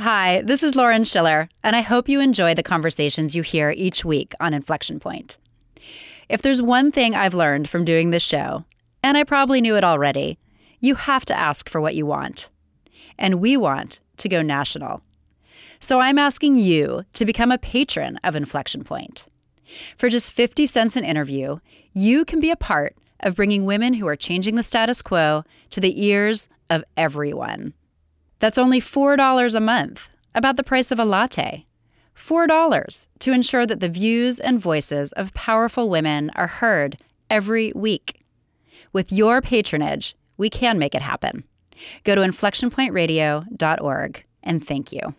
Hi, this is Lauren Schiller, and I hope you enjoy the conversations you hear each week on Inflection Point. If there's one thing I've learned from doing this show, and I probably knew it already, you have to ask for what you want. And we want to go national. So I'm asking you to become a patron of Inflection Point. For just 50 cents an interview, you can be a part of bringing women who are changing the status quo to the ears of everyone. That's only $4 a month, about the price of a latte. $4 to ensure that the views and voices of powerful women are heard every week. With your patronage, we can make it happen. Go to inflectionpointradio.org, and thank you.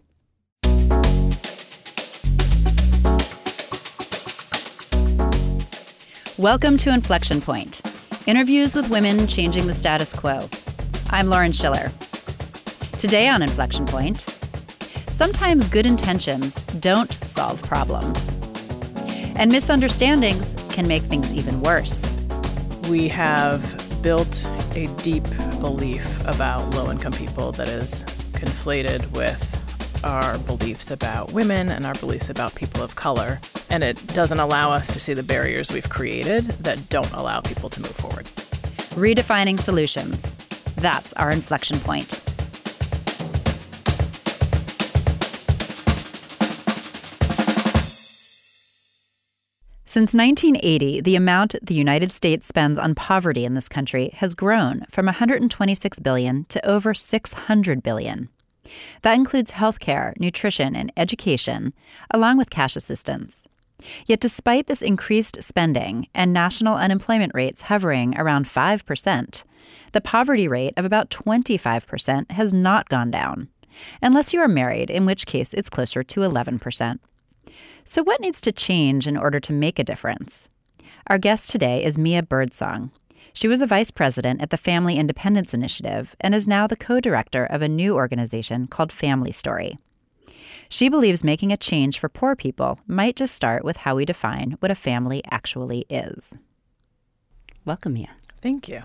Welcome to Inflection Point, interviews with women changing the status quo. I'm Lauren Schiller. Today on Inflection Point, sometimes good intentions don't solve problems, and misunderstandings can make things even worse. We have built a deep belief about low-income people that is conflated with our beliefs about women and our beliefs about people of color, and it doesn't allow us to see the barriers we've created that don't allow people to move forward. Redefining solutions. That's our Inflection Point. Since 1980, the amount the United States spends on poverty in this country has grown from $126 billion to over $600 billion. That includes healthcare, nutrition, and education, along with cash assistance. Yet despite this increased spending and national unemployment rates hovering around 5%, the poverty rate of about 25% has not gone down, unless you are married, in which case it's closer to 11%. So what needs to change in order to make a difference? Our guest today is Mia Birdsong. She was a vice president at the Family Independence Initiative and is now the co-director of a new organization called Family Story. She believes making a change for poor people might just start with how we define what a family actually is. Welcome, Mia. Thank you.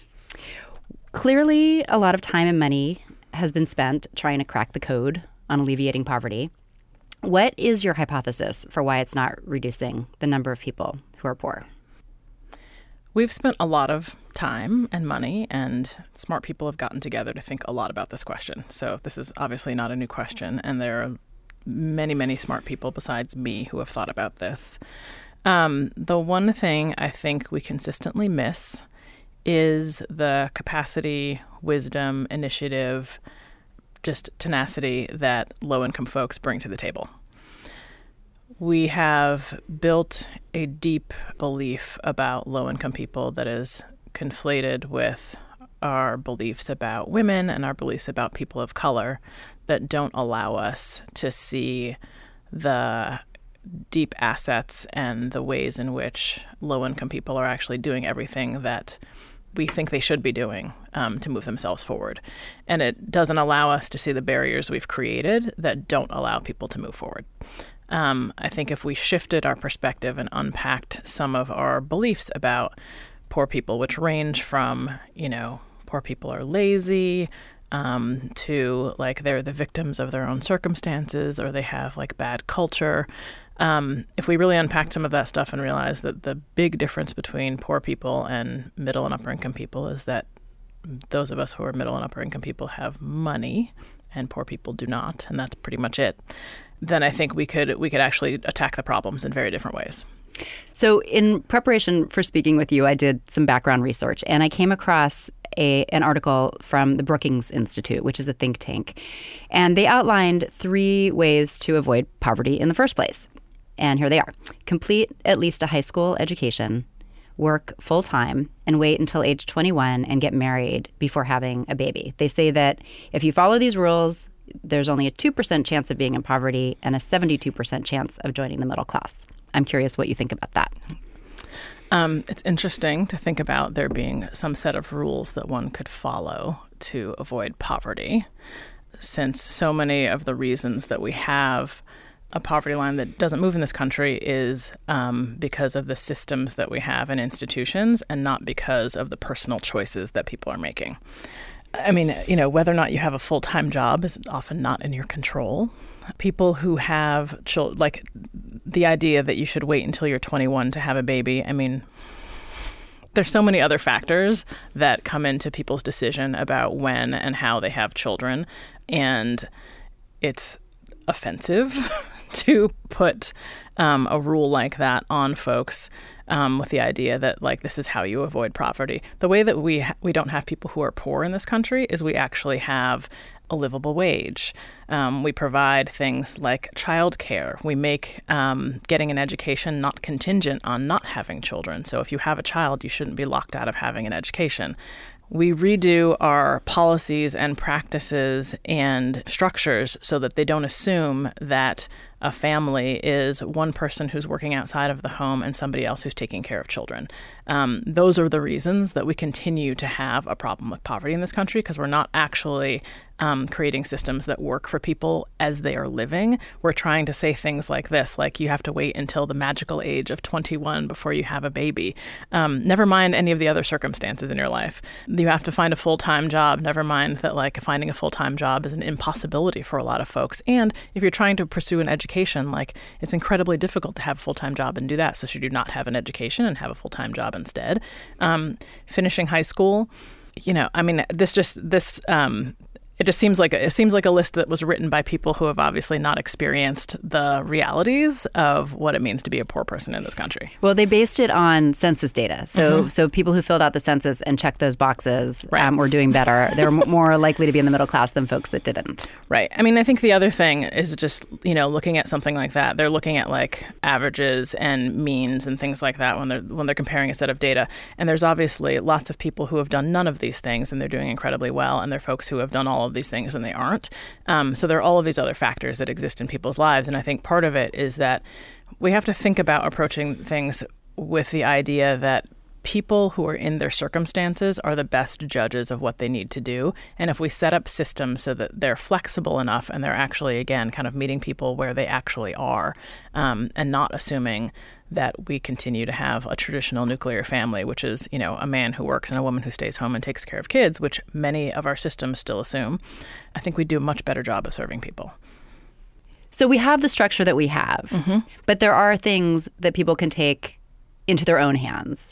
Clearly, a lot of time and money has been spent trying to crack the code on alleviating poverty. What is your hypothesis for why it's not reducing the number of people who are poor? We've spent a lot of time and money, and smart people have gotten together to think a lot about this question. So this is obviously not a new question, and there are many, many smart people besides me who have thought about this. The one thing I think we consistently miss is the capacity, wisdom, initiative, just tenacity that low-income folks bring to the table. We have built a deep belief about low-income people that is conflated with our beliefs about women and our beliefs about people of color that don't allow us to see the deep assets and the ways in which low-income people are actually doing everything that we think they should be doing to move themselves forward. And it doesn't allow us to see the barriers we've created that don't allow people to move forward. I think if we shifted our perspective and unpacked some of our beliefs about poor people, which range from, poor people are lazy, to like they're the victims of their own circumstances or they have like bad culture. If we really unpack some of that stuff and realize that the big difference between poor people and middle and upper income people is that those of us who are middle and upper income people have money and poor people do not, and that's pretty much it, then I think we could actually attack the problems in very different ways. So in preparation for speaking with you, I did some background research, and I came across an article from the Brookings Institute, which is a think tank. And they outlined 3 ways to avoid poverty in the first place. And here they are. Complete at least a high school education, work full-time, and wait until age 21 and get married before having a baby. They say that if you follow these rules, there's only a 2% chance of being in poverty and a 72% chance of joining the middle class. I'm curious what you think about that. It's interesting to think about there being some set of rules that one could follow to avoid poverty, since so many of the reasons that we have a poverty line that doesn't move in this country is because of the systems that we have and institutions and not because of the personal choices that people are making. I mean, whether or not you have a full-time job is often not in your control. People who have children, like the idea that you should wait until you're 21 to have a baby, I mean, there's so many other factors that come into people's decision about when and how they have children. And it's offensive to put a rule like that on folks with the idea that, like, this is how you avoid poverty. The way that we don't have people who are poor in this country is we actually have a livable wage. We provide things like childcare. We make getting an education not contingent on not having children. So if you have a child, you shouldn't be locked out of having an education. We redo our policies and practices and structures so that they don't assume that a family is one person who's working outside of the home and somebody else who's taking care of children. Those are the reasons that we continue to have a problem with poverty in this country, because we're not actually creating systems that work for people as they are living. We're trying to say things like this, like you have to wait until the magical age of 21 before you have a baby. Never mind any of the other circumstances in your life. You have to find a full-time job. Never mind that, like, finding a full-time job is an impossibility for a lot of folks. And if you're trying to pursue an education, like, it's incredibly difficult to have a full-time job and do that. So should you not have an education and have a full-time job instead? Finishing high school, I mean, it just seems like a list that was written by people who have obviously not experienced the realities of what it means to be a poor person in this country. Well, they based it on census data. So people who filled out the census and checked those boxes were doing better. They're more likely to be in the middle class than folks that didn't. Right. I mean, I think the other thing is just, looking at something like that. They're looking at, like, averages and means and things like that when they're comparing a set of data. And there's obviously lots of people who have done none of these things and they're doing incredibly well. And there are folks who have done all of these things and they aren't. So there are all of these other factors that exist in people's lives. And I think part of it is that we have to think about approaching things with the idea that people who are in their circumstances are the best judges of what they need to do. And if we set up systems so that they're flexible enough and they're actually, again, kind of meeting people where they actually are, and not assuming that we continue to have a traditional nuclear family, which is, a man who works and a woman who stays home and takes care of kids, which many of our systems still assume, I think we do a much better job of serving people. So we have the structure that we have, but there are things that people can take into their own hands.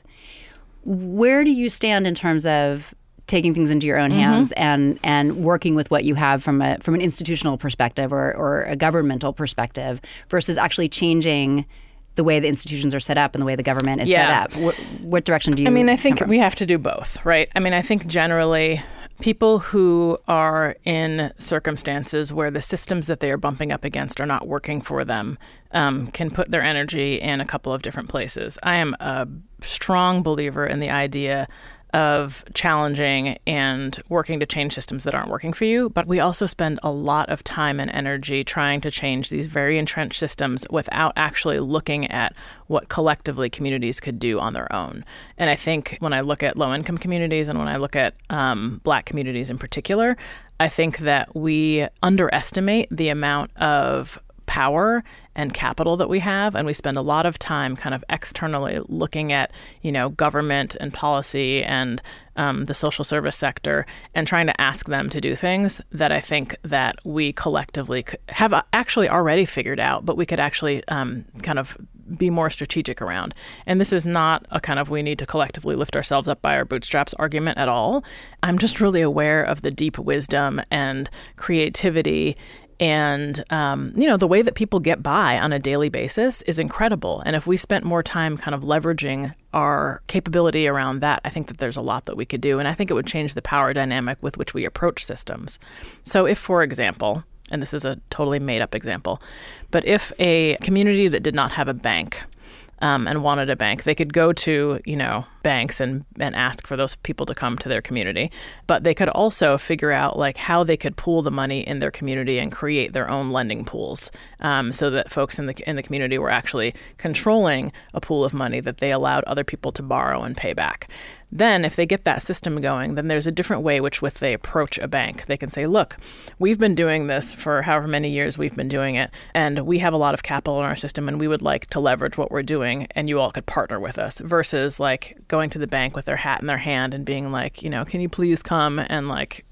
Where do you stand in terms of taking things into your own hands and working with what you have from an institutional perspective or a governmental perspective versus actually changing the way the institutions are set up and the way the government is set up? What direction do you? I mean, I think we have to do both, right? I mean, I think generally people who are in circumstances where the systems that they are bumping up against are not working for them can put their energy in a couple of different places. I am a strong believer in the idea of challenging and working to change systems that aren't working for you. But we also spend a lot of time and energy trying to change these very entrenched systems without actually looking at what collectively communities could do on their own. And I think when I look at low-income communities and when I look at Black communities in particular, I think that we underestimate the amount of power and capital that we have, and we spend a lot of time kind of externally looking at, government and policy and the social service sector and trying to ask them to do things that I think that we collectively have actually already figured out, but we could actually kind of be more strategic around. And this is not a kind of we need to collectively lift ourselves up by our bootstraps argument at all. I'm just really aware of the deep wisdom and creativity and, the way that people get by on a daily basis is incredible. And if we spent more time kind of leveraging our capability around that, I think that there's a lot that we could do. And I think it would change the power dynamic with which we approach systems. So if, for example, and this is a totally made up example, but if a community that did not have a bank and wanted a bank, they could go to, banks and ask for those people to come to their community. But they could also figure out like how they could pool the money in their community and create their own lending pools, so that folks in the community were actually controlling a pool of money that they allowed other people to borrow and pay back. Then if they get that system going, then there's a different way with they approach a bank. They can say, look, we've been doing this for however many years we've been doing it, and we have a lot of capital in our system, and we would like to leverage what we're doing, and you all could partner with us, versus like going to the bank with their hat in their hand and being like, can you please come and like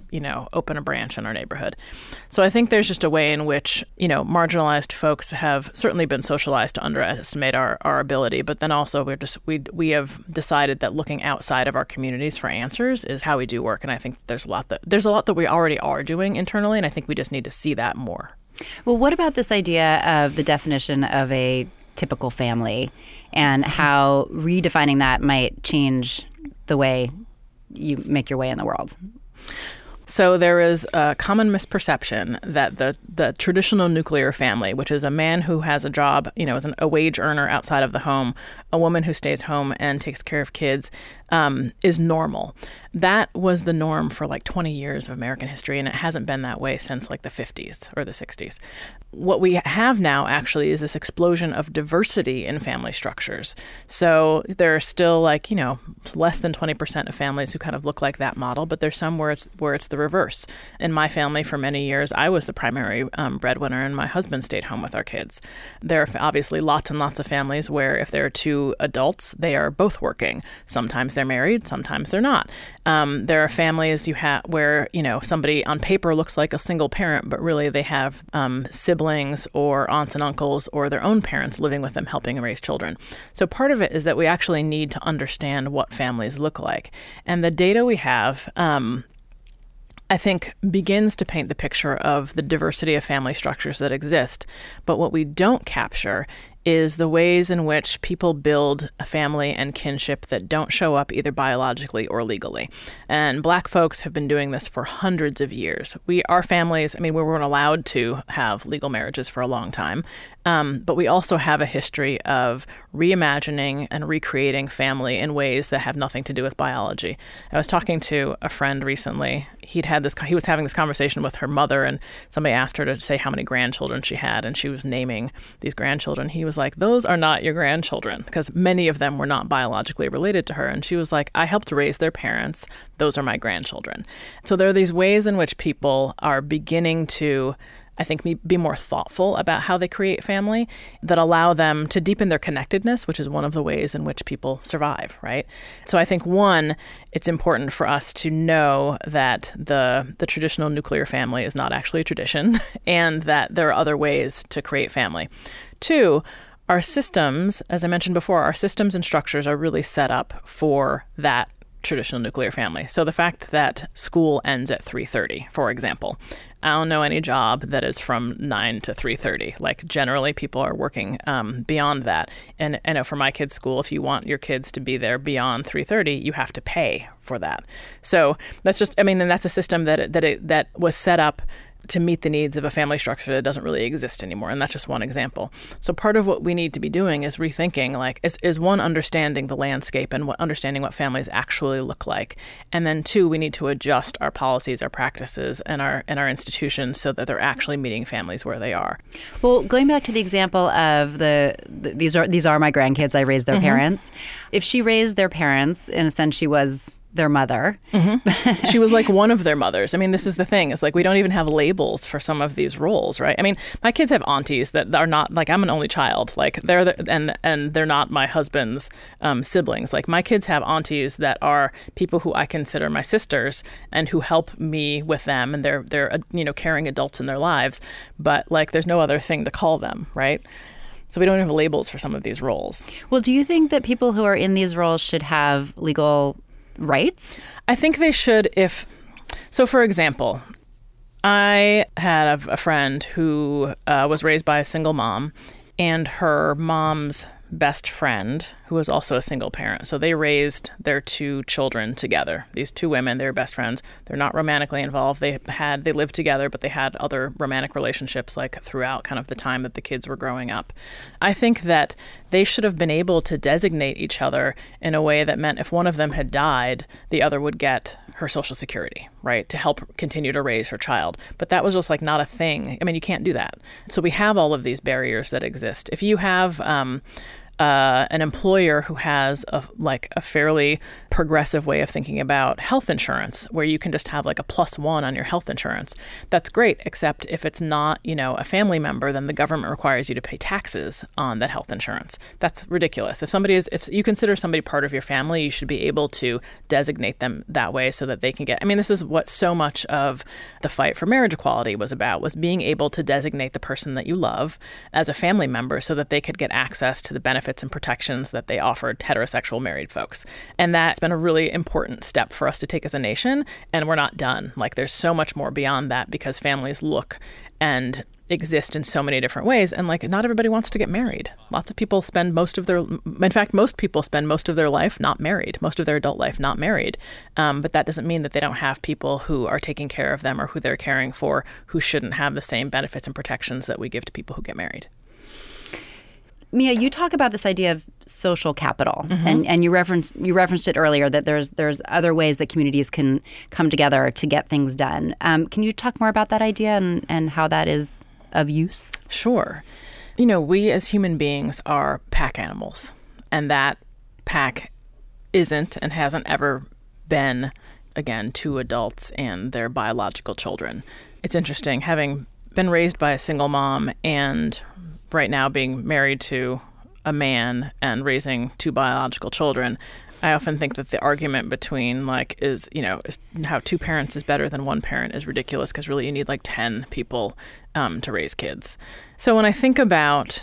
open a branch in our neighborhood. So I think there's just a way in which, marginalized folks have certainly been socialized to underestimate our ability, but then also we have decided that looking outside of our communities for answers is how we do work. And I think there's a lot that we already are doing internally, and I think we just need to see that more. Well, what about this idea of the definition of a typical family and how redefining that might change the way you make your way in the world? So there is a common misperception that the traditional nuclear family, which is a man who has a job, as a wage earner outside of the home, a woman who stays home and takes care of kids, is normal. That was the norm for like 20 years of American history, and it hasn't been that way since like the 50s or the 60s. What we have now actually is this explosion of diversity in family structures. So there are still less than 20% of families who kind of look like that model, but there's some where it's the reverse. In my family for many years, I was the primary breadwinner and my husband stayed home with our kids. There are obviously lots and lots of families where if there are two adults, they are both working. Sometimes they're married, sometimes they're not. There are families where somebody on paper looks like a single parent, but really they have siblings or aunts and uncles or their own parents living with them helping raise children. So part of it is that we actually need to understand what families look like. And the data we have, I think, begins to paint the picture of the diversity of family structures that exist. But what we don't capture is the ways in which people build a family and kinship that don't show up either biologically or legally. And Black folks have been doing this for hundreds of years. Our families, we weren't allowed to have legal marriages for a long time, but we also have a history of reimagining and recreating family in ways that have nothing to do with biology. I was talking to a friend recently. He was having this conversation with her mother, and somebody asked her to say how many grandchildren she had, and she was naming these grandchildren. He was like, "Those are not your grandchildren," because many of them were not biologically related to her. And she was like, "I helped raise their parents. Those are my grandchildren." So there are these ways in which people are beginning to, I think, be more thoughtful about how they create family that allow them to deepen their connectedness, which is one of the ways in which people survive, right? So I think, one, it's important for us to know that the traditional nuclear family is not actually a tradition and that there are other ways to create family. Two, our systems, as I mentioned before, our systems and structures are really set up for that traditional nuclear family. So the fact that school ends at 3:30, for example, I don't know any job that is from 9 to 3:30. Like generally people are working beyond that. And I know for my kids' school, if you want your kids to be there beyond 3:30, you have to pay for that. So that's just, and that's a system that was set up to meet the needs of a family structure that doesn't really exist anymore. And that's just one example. So part of what we need to be doing is rethinking, is one, understanding the landscape and understanding what families actually look like. And then two, we need to adjust our policies, our practices, and our institutions so that they're actually meeting families where they are. Well, going back to the example of these are my grandkids, I raised their parents. If she raised their parents, in a sense, she was their mother. Mm-hmm. She was like one of their mothers. This is the thing. It's like we don't even have labels for some of these roles, right? My kids have aunties that are not, like, I'm an only child. Like and they're not my husband's siblings. Like my kids have aunties that are people who I consider my sisters and who help me with them, and they're caring adults in their lives. But like there's no other thing to call them, right? So we don't have labels for some of these roles. Well, do you think that people who are in these roles should have legal rights? I think they should so for example, I had a friend who was raised by a single mom, and her mom's best friend, who was also a single parent. So they raised their two children together. These two women, they were best friends. They're not romantically involved. They lived together, but they had other romantic relationships like throughout kind of the time that the kids were growing up. I think that they should have been able to designate each other in a way that meant if one of them had died, the other would get her Social Security, right, to help continue to raise her child. But that was just like not a thing. You can't do that. So we have all of these barriers that exist. If you have an employer who has a fairly progressive way of thinking about health insurance, where you can just have like a +1 on your health insurance. That's great, except if it's not, a family member, then the government requires you to pay taxes on that health insurance. That's ridiculous. If you consider somebody part of your family, you should be able to designate them that way so that they can get, this is what so much of the fight for marriage equality was about, was being able to designate the person that you love as a family member so that they could get access to the benefits and protections that they offered heterosexual married folks. And that's been a really important step for us to take as a nation. And we're not done. There's so much more beyond that, because families look and exist in so many different ways. And not everybody wants to get married. Lots of people spend most people spend most of their life not married, most of their adult life not married. But that doesn't mean that they don't have people who are taking care of them or who they're caring for who shouldn't have the same benefits and protections that we give to people who get married. Mia, you talk about this idea of social capital, and you referenced it earlier, that there's other ways that communities can come together to get things done. Can you talk more about that idea and how that is of use? Sure. We as human beings are pack animals, and that pack isn't and hasn't ever been, again, two adults and their biological children. It's interesting, having been raised by a single mom and right now being married to a man and raising two biological children, I often think that the argument between is how two parents is better than one parent is ridiculous, because really you need 10 people to raise kids. So when I think about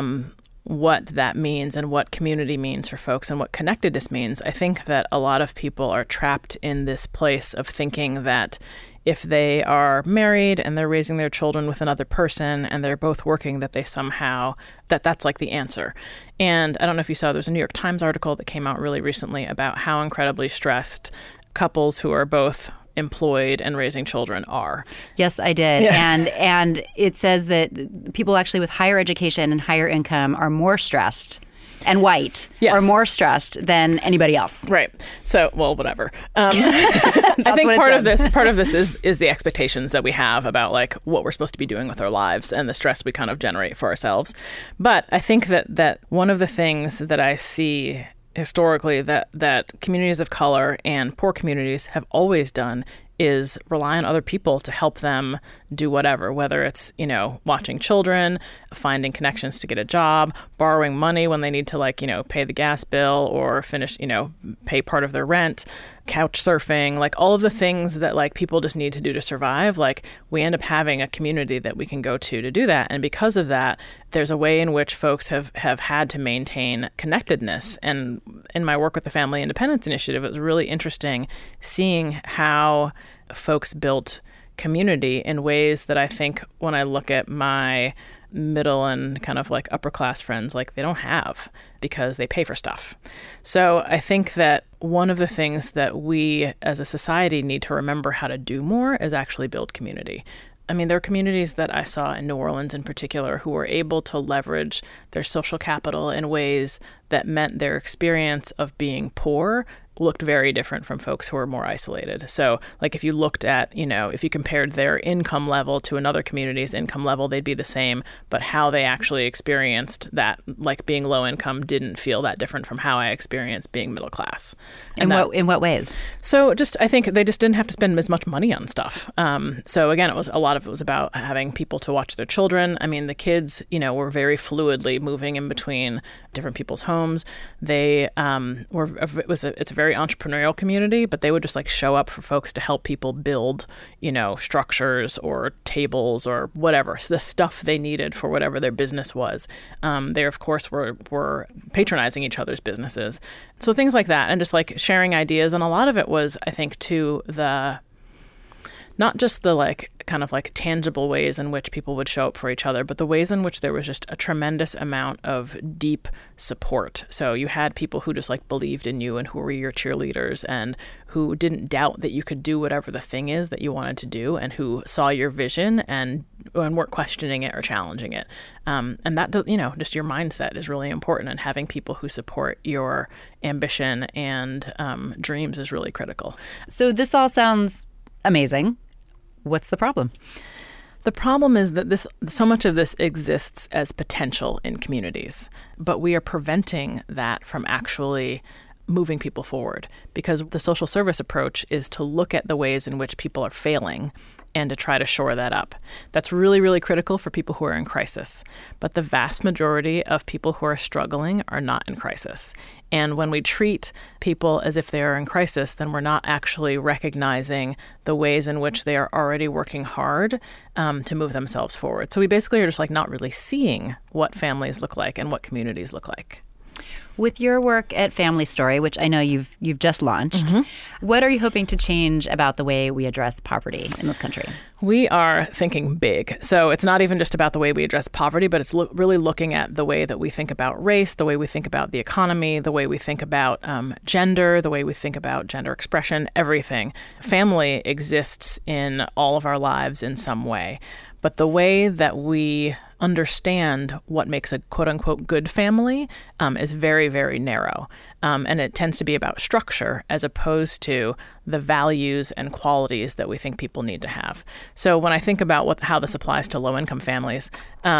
what that means and what community means for folks and what connectedness means, I think that a lot of people are trapped in this place of thinking that if they are married and they're raising their children with another person and they're both working, that they somehow, that's the answer. And I don't know if you saw, there's a New York Times article that came out really recently about how incredibly stressed couples who are both employed and raising children are. Yes, I did. Yeah. And it says that people actually with higher education and higher income are more stressed, and white, are more stressed than anybody else. Right. So, well, whatever. I think part of this is the expectations that we have about what we're supposed to be doing with our lives and the stress we kind of generate for ourselves. But I think that one of the things that I see historically that communities of color and poor communities have always done is rely on other people to help them do whatever, whether it's, watching children, finding connections to get a job, borrowing money when they need to pay the gas bill or finish, pay part of their rent, couch surfing, all of the things that people just need to do to survive. We end up having a community that we can go to do that. And because of that, there's a way in which folks have had to maintain connectedness. And in my work with the Family Independence Initiative, it was really interesting seeing how folks built community in ways that I think when I look at my middle and kind of upper class friends, they don't have, because they pay for stuff. So I think that one of the things that we as a society need to remember how to do more is actually build community. There are communities that I saw in New Orleans in particular who were able to leverage their social capital in ways that meant their experience of being poor looked very different from folks who are more isolated. So if you looked at, if you compared their income level to another community's income level, they'd be the same, but how they actually experienced that, being low income, didn't feel that different from how I experienced being middle class. In what ways? So I think they just didn't have to spend as much money on stuff. So again, a lot of it was about having people to watch their children. The kids, were very fluidly moving in between different people's homes. They it's a very entrepreneurial community, but they would just show up for folks to help people build, structures or tables or whatever, so the stuff they needed for whatever their business was. They, of course, were patronizing each other's businesses. So things like that, and just sharing ideas. And a lot of it was, I think, to not just the kind of tangible ways in which people would show up for each other, but the ways in which there was just a tremendous amount of deep support. So you had people who just believed in you and who were your cheerleaders and who didn't doubt that you could do whatever the thing is that you wanted to do, and who saw your vision and weren't questioning it or challenging it. And that does, just your mindset is really important, and having people who support your ambition and dreams is really critical. So this all sounds amazing. What's the problem? The problem is that so much of this exists as potential in communities, but we are preventing that from actually moving people forward, because the social service approach is to look at the ways in which people are failing and to try to shore that up. That's really, really critical for people who are in crisis. But the vast majority of people who are struggling are not in crisis. And when we treat people as if they are in crisis, then we're not actually recognizing the ways in which they are already working hard to move themselves forward. So we basically are just like not really seeing what families look like and what communities look like. With your work at Family Story, which I know you've just launched, what are you hoping to change about the way we address poverty in this country? We are thinking big. So it's not even just about the way we address poverty, but it's really looking at the way that we think about race, the way we think about the economy, the way we think about gender, the way we think about gender expression, everything. Family exists in all of our lives in some way. But the way that we understand what makes a quote-unquote good family is very, very narrow. And it tends to be about structure as opposed to the values and qualities that we think people need to have. So when I think about how this applies to low-income families,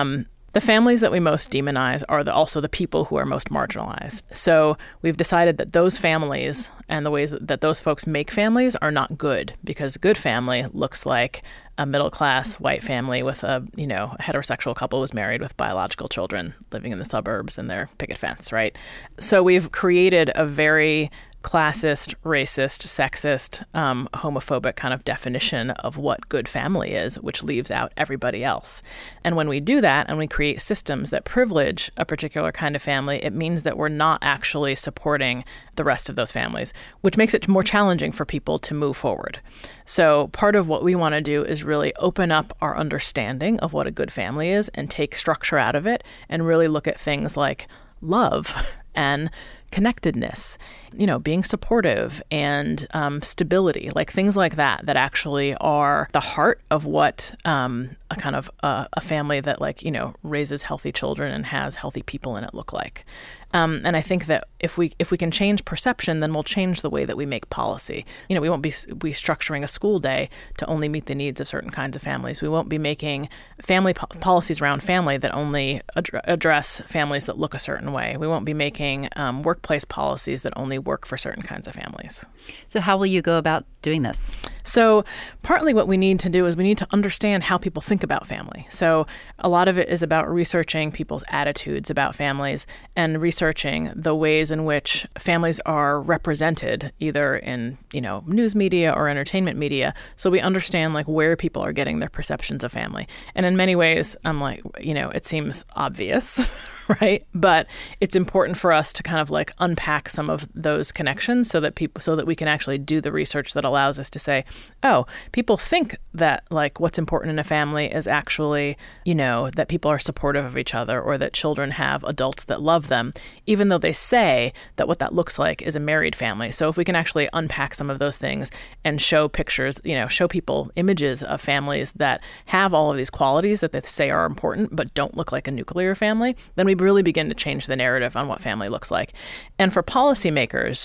the families that we most demonize are also the people who are most marginalized. So we've decided that those families and the ways that those folks make families are not good, because good family looks like a middle-class white family with a heterosexual couple was married with biological children living in the suburbs and their picket fence, right? So we've created a very classist, racist, sexist, homophobic kind of definition of what good family is, which leaves out everybody else. And when we do that and we create systems that privilege a particular kind of family, it means that we're not actually supporting the rest of those families, which makes it more challenging for people to move forward. So part of what we want to do is really open up our understanding of what a good family is and take structure out of it and really look at things like love and connectedness, being supportive and stability, like things like that actually are the heart of what a kind of a family that raises healthy children and has healthy people in it look like. And I think that if we can change perception, then we'll change the way that we make policy. We won't be structuring a school day to only meet the needs of certain kinds of families. We won't be making family policies around family that only address families that look a certain way. We won't be making workplace policies that only work for certain kinds of families. So how will you go about doing this? So partly what we need to do is we need to understand how people think about family. So a lot of it is about researching people's attitudes about families and researching the ways in which families are represented either in, news media or entertainment media. So we understand where people are getting their perceptions of family. And in many ways, I'm it seems obvious, right? But it's important for us to kind of unpack some of those connections so that we can actually do the research that allows us to say, oh, people think that what's important in a family is actually, that people are supportive of each other or that children have adults that love them, even though they say that what that looks like is a married family. So if we can actually unpack some of those things and show pictures, show people images of families that have all of these qualities that they say are important but don't look like a nuclear family, then we really begin to change the narrative on what family looks like. And for policymakers,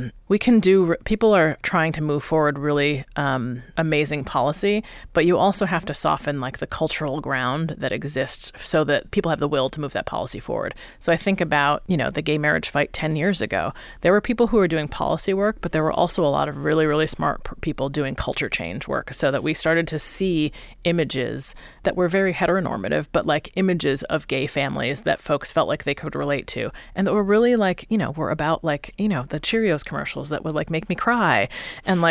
people are trying to move forward really amazing policy, but you also have to soften the cultural ground that exists so that people have the will to move that policy forward. So I think about, the gay marriage fight 10 years ago. There were people who were doing policy work, but there were also a lot of really, really smart people doing culture change work so that we started to see images that were very heteronormative, but images of gay families that folks felt like they could relate to and that were really were about the Cheerios commercials that would make me cry. And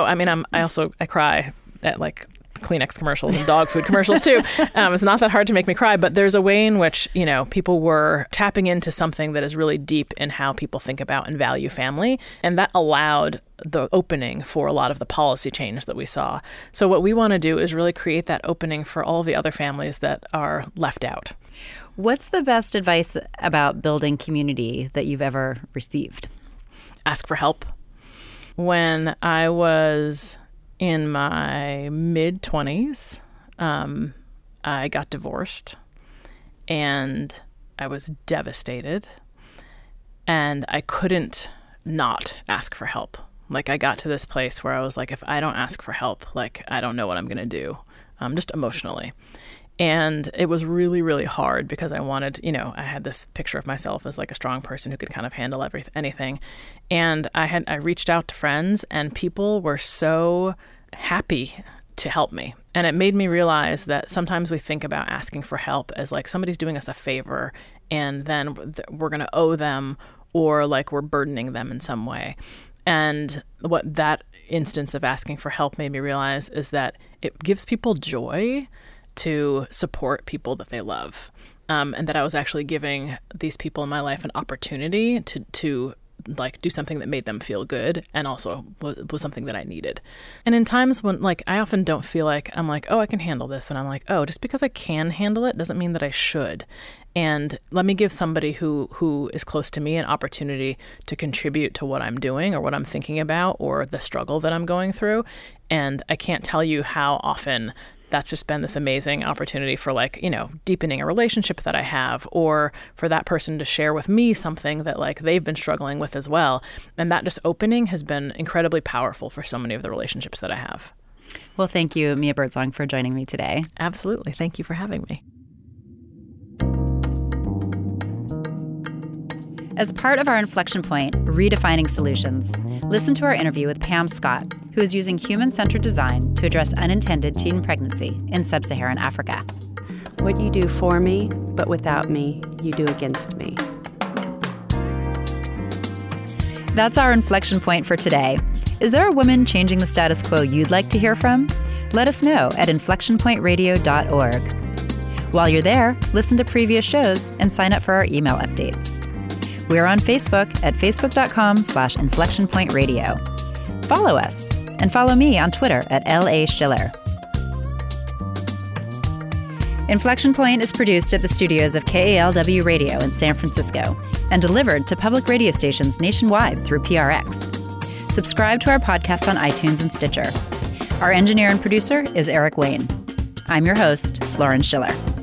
I cry at Kleenex commercials and dog food commercials too. It's not that hard to make me cry, but there's a way in which, people were tapping into something that is really deep in how people think about and value family. And that allowed the opening for a lot of the policy change that we saw. So what we want to do is really create that opening for all of the other families that are left out. What's the best advice about building community that you've ever received? Ask for help. When I was in my mid-20s, I got divorced and I was devastated and I couldn't not ask for help. I got to this place where I was if I don't ask for help, I don't know what I'm going to do. just emotionally. And it was really, really hard because I wanted, I had this picture of myself as like a strong person who could kind of handle anything. And I reached out to friends, and people were so happy to help me. And it made me realize that sometimes we think about asking for help as like somebody's doing us a favor and then we're going to owe them, or like we're burdening them in some way. And what that instance of asking for help made me realize is that it gives people joy to support people that they love. And that I was actually giving these people in my life an opportunity to like do something that made them feel good, and also was something that I needed. And in times when like I often don't feel like I'm like, oh, I can handle this, and I'm like, oh, just because I can handle it doesn't mean that I should. And let me give somebody who is close to me an opportunity to contribute to what I'm doing or what I'm thinking about or the struggle that I'm going through. And I can't tell you how often that's just been this amazing opportunity for like, deepening a relationship that I have, or for that person to share with me something that like they've been struggling with as well. And that just opening has been incredibly powerful for so many of the relationships that I have. Well, thank you, Mia Birdsong, for joining me today. Absolutely. Thank you for having me. As part of our Inflection Point, Redefining Solutions, listen to our interview with Pam Scott, who is using human-centered design to address unintended teen pregnancy in sub-Saharan Africa. What you do for me, but without me, you do against me. That's our Inflection Point for today. Is there a woman changing the status quo you'd like to hear from? Let us know at inflectionpointradio.org. While you're there, listen to previous shows and sign up for our email updates. We're on Facebook at facebook.com/inflectionpointradio. Follow us and follow me on Twitter at LA Schiller. Inflection Point is produced at the studios of KALW Radio in San Francisco and delivered to public radio stations nationwide through PRX. Subscribe to our podcast on iTunes and Stitcher. Our engineer and producer is Eric Wayne. I'm your host, Lauren Schiller.